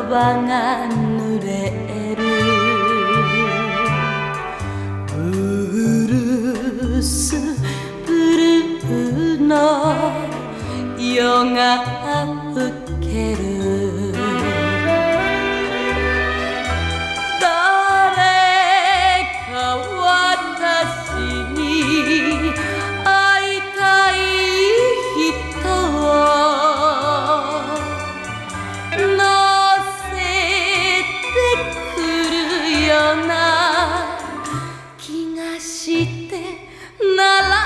葉が濡れるブルースブルーの夜が更ける誰か私に会いたい人を乗せてくるような気がしてなら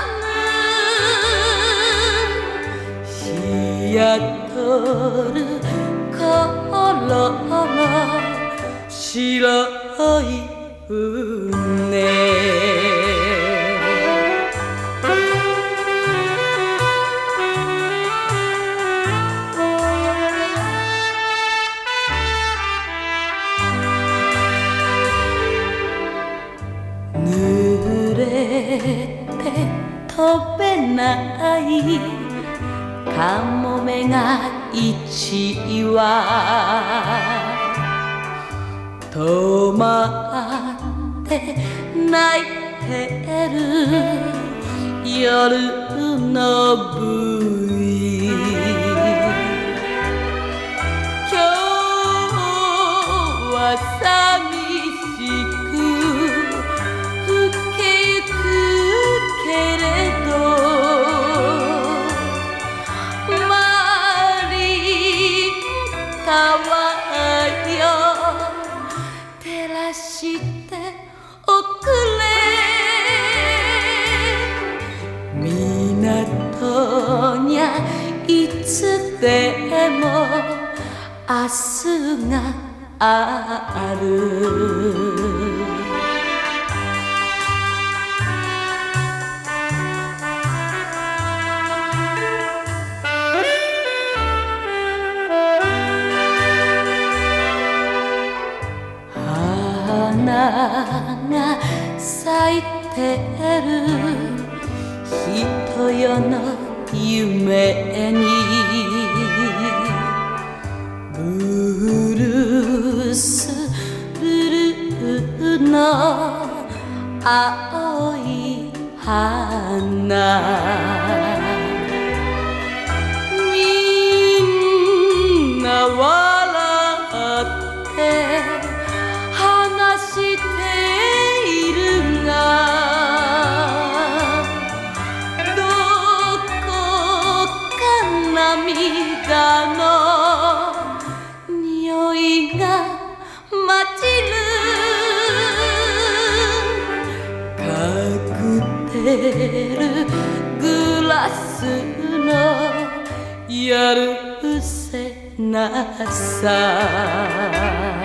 ぬシアトル頃の白い船濡れて飛べないカモメが一羽止まって泣いてる夜のブイ今日は寂しく更けゆくけれどマリンタワーよ照らしておくれ港にゃいつでも明日がある花が咲いてる人よの夢にブルースブルーの青い花みんな笑って話しているがどこか涙の匂いが混じるカクテルグラスのやるせなさ